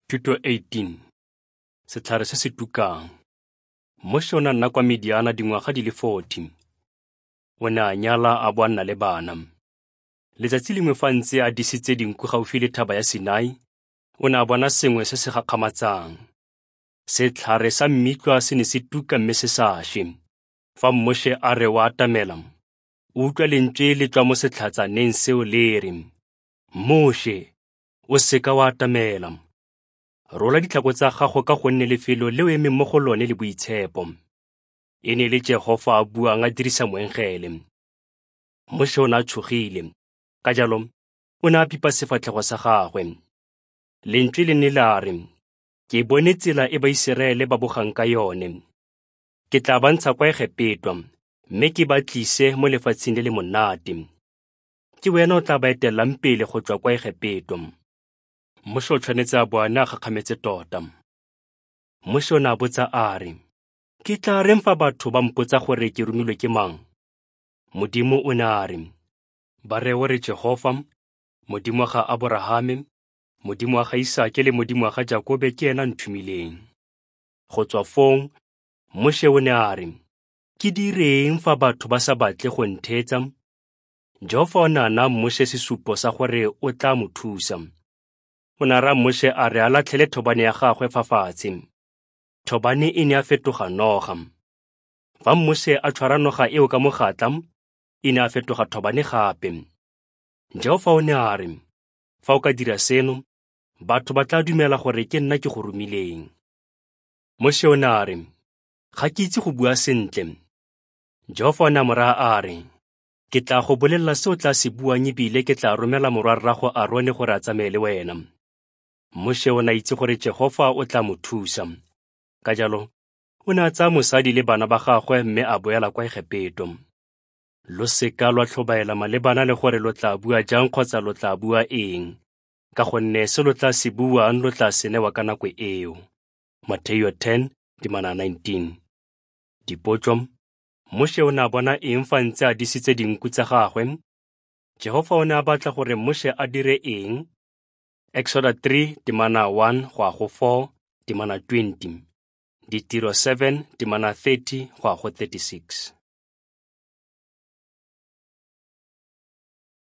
Thuto 18. Setlhare se se tukang. Moshe o ne a nna kwa Midiana dingwaga di le 40. O ne a nyala a bo a nna le bana. Letsatsi lengwe fa ntse a disitse dinku gaufi le thaba ya Sinai, o ne a bona sengwe se se gakgamatsang. Setlhare sa mmitlwa se ne se tuka mme se sa šwe. Fa Moshe a re wa atamela, o utlwa lentswe le tswa mo setlhatsaneng seo le re, "Moshe, o seka wa atamela. Rola ditlhako tsa gago ka gonne lefelo le o emeng mo go lone le boitshepo." E ne le Jehova a buang a dirisa moengele. Moshe o ne a tshogile, ka jalo o ne a pipa sefatlhego sa gagwe. Lentswe le ne la re, "Ke bone tsela e Baiseraele ba bogang ka yone. Ke tla bantsha kwa Egepetwa, mme ke ba tlise mo lefatsheng le le monate. Ke wena o tla ba etelang pele go tswa kwa Egepetwa." Moshe o tshwanetse a bo a ne a gakgametse tota. Moshe o ne a botsa a re, "Ke tla reng fa batho ba mpotsa gore ke romilwe ke mang?" Modimo o ne a re, "Ba rewe re Jehova, Modimo wa ga Aborahame, Modimo wa ga Isake le Modimo wa ga Jakobe ke ena nthumileng." Go tswa foo, Moshe o ne a re, "Ke direng fa batho ba sa batle go nthetsa?" Jehova o ne a naya Moshe sesupo sa gore o tla mo thusa. O ne a raya Moshe a re a latlhele thobane ya gagwe fa fatshe. Thobane e ne a fetoga noga. Fa Moshe a tshwara noga eo ka mogatla, e ne a fetoga thobane gape. Jehova o ne a re, "Fa o ka dira seno, batho ba tla dumela gore ke nna ke go romileng." Moshe o ne a re, "Ga ke itse go bua sentle." Jehova o ne a mo raya a re, "Ke tla go bolelela se o tla se buang ebile ke tla romela morwa rrago Aarone gore a tsamaye le wena." Moshe o ne a itse gore Jehova o tla mo thusa. Ka jalo, o ne a tsaya mosadi le bana ba gagwe mme a boela kwa Egepetwa. Lo seka lwa tlhobaela malebana le gore lo tla bua jang kgotsa lo tla bua eng, ka gonne se lo tla se buang lo tla se newa ka nako eo. Mateo 10:19. Dipotso: Moshe o ne a bona eng fa ntse a disitse dinku tsa gagwe? Jehova o ne a batla gore Moshe a dire eng? Exoda 3:1-4-20. Ditiro 7:30-36.